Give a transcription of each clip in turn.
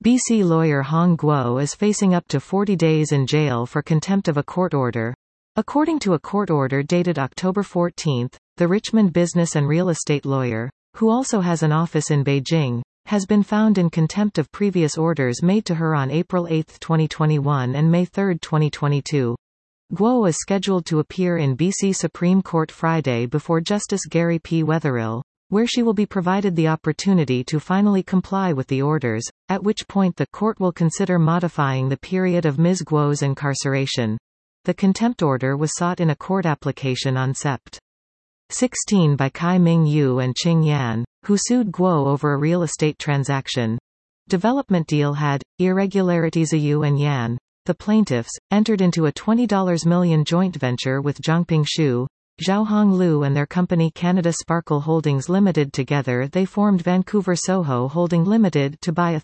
BC lawyer Hong Guo is facing up to 40 days in jail for contempt of a court order. According to a court order dated October 14, the Richmond business and real estate lawyer, who also has an office in Beijing, has been found in contempt of previous orders made to her on April 8, 2021 and May 3, 2022. Guo is scheduled to appear in BC Supreme Court Friday before Justice Gary P. Wetherill, where she will be provided the opportunity to finally comply with the orders, at which point the court will consider modifying the period of Ms. Guo's incarceration. The contempt order was sought in a court application on Sept. 16 by Kai Ming Yu and Qing Yan, who sued Guo over a real estate transaction. Development deal had irregularities. Yu and Yan, the plaintiffs, entered into a $20 million joint venture with Zhangping Shu, Zhaohong Lu and their company Canada Sparkle Holdings Limited. Together they formed Vancouver Soho Holding Limited to buy a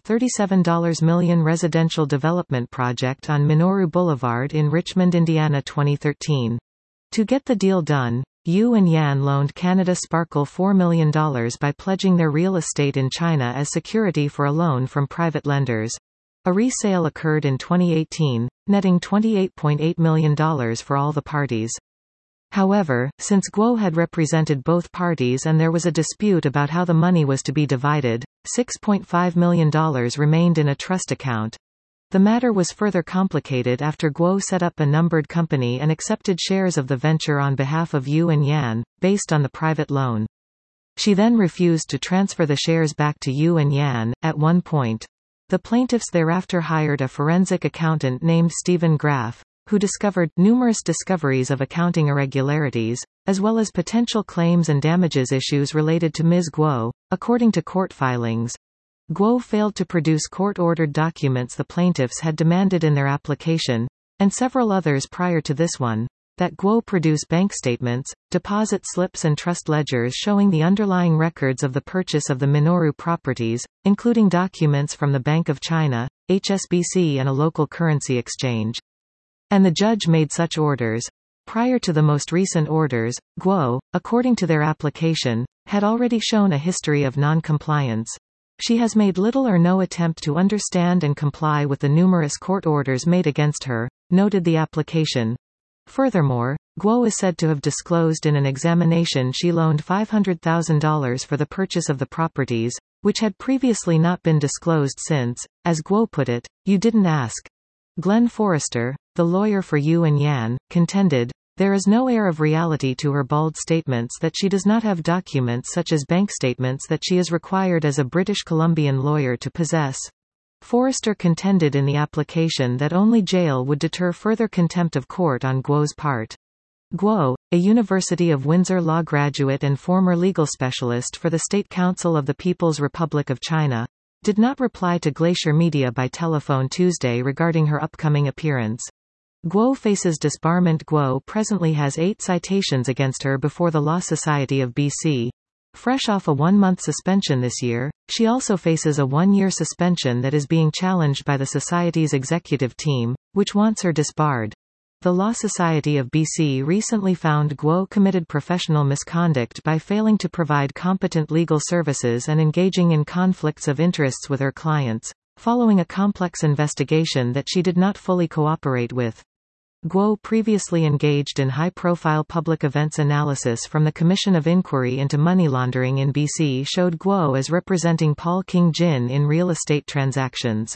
$37 million residential development project on Minoru Boulevard in Richmond, Indiana 2013. To get the deal done, Yu and Yan loaned Canada Sparkle $4 million by pledging their real estate in China as security for a loan from private lenders. A resale occurred in 2018, netting $28.8 million for all the parties. However, since Guo had represented both parties and there was a dispute about how the money was to be divided, $6.5 million remained in a trust account. The matter was further complicated after Guo set up a numbered company and accepted shares of the venture on behalf of Yu and Yan, based on the private loan. She then refused to transfer the shares back to Yu and Yan, at one point. The plaintiffs thereafter hired a forensic accountant named Stephen Graff, who discovered numerous discoveries of accounting irregularities, as well as potential claims and damages issues related to Ms. Guo. According to court filings, Guo failed to produce court-ordered documents the plaintiffs had demanded in their application, and several others prior to this one, that Guo produce bank statements, deposit slips and trust ledgers showing the underlying records of the purchase of the Minoru properties, including documents from the Bank of China, HSBC and a local currency exchange. And the judge made such orders. Prior to the most recent orders, Guo, according to their application, had already shown a history of non-compliance. She has made little or no attempt to understand and comply with the numerous court orders made against her, noted the application. Furthermore, Guo is said to have disclosed in an examination she loaned $500,000 for the purchase of the properties, which had previously not been disclosed since, as Guo put it, "You didn't ask." Glenn Forrester, the lawyer for Yu and Yan, contended, there is no air of reality to her bald statements that she does not have documents such as bank statements that she is required as a British Columbian lawyer to possess. Forrester contended in the application that only jail would deter further contempt of court on Guo's part. Guo, a University of Windsor law graduate and former legal specialist for the State Council of the People's Republic of China, did not reply to Glacier Media by telephone Tuesday regarding her upcoming appearance. Guo faces disbarment. Guo presently has 8 citations against her before the Law Society of BC. Fresh off a 1-month suspension this year, she also faces a 1-year suspension that is being challenged by the Society's executive team, which wants her disbarred. The Law Society of BC recently found Guo committed professional misconduct by failing to provide competent legal services and engaging in conflicts of interests with her clients, following a complex investigation that she did not fully cooperate with. Guo previously engaged in high-profile public events. Analysis from the Commission of Inquiry into Money Laundering in BC showed Guo as representing Paul King Jin in real estate transactions.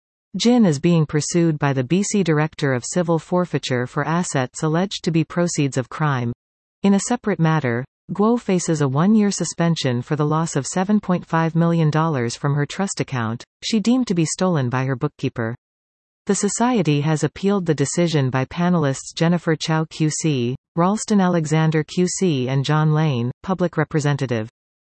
Jin is being pursued by the BC Director of Civil Forfeiture for assets alleged to be proceeds of crime. In a separate matter, Guo faces a 1-year suspension for the loss of $7.5 million from her trust account, she deemed to be stolen by her bookkeeper. The Society has appealed the decision by panelists Jennifer Chow QC, Ralston Alexander QC and John Lane, public representative.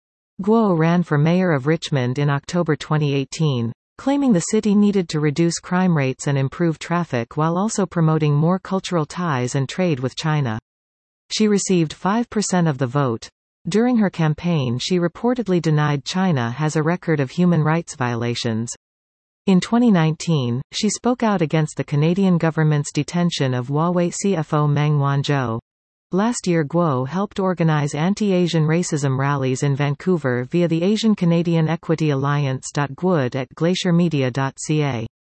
Guo ran for mayor of Richmond in October 2018, claiming the city needed to reduce crime rates and improve traffic while also promoting more cultural ties and trade with China. She received 5% of the vote. During her campaign, she reportedly denied China has a record of human rights violations. In 2019, she spoke out against the Canadian government's detention of Huawei CFO Meng Wanzhou. Last year Guo helped organize anti-Asian racism rallies in Vancouver via the Asian Canadian Equity Alliance. Guod at glaciermedia.ca